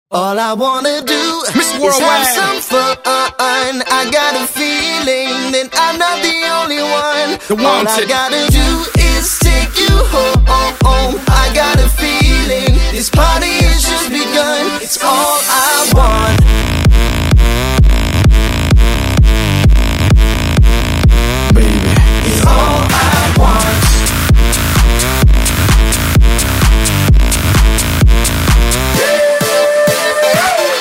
All I wanna do Miss is Worldwide. have some fun. I got a feeling that I'm not the only one. The All I wanted. gotta do is take you home. I got a feeling this party has just begun. It's all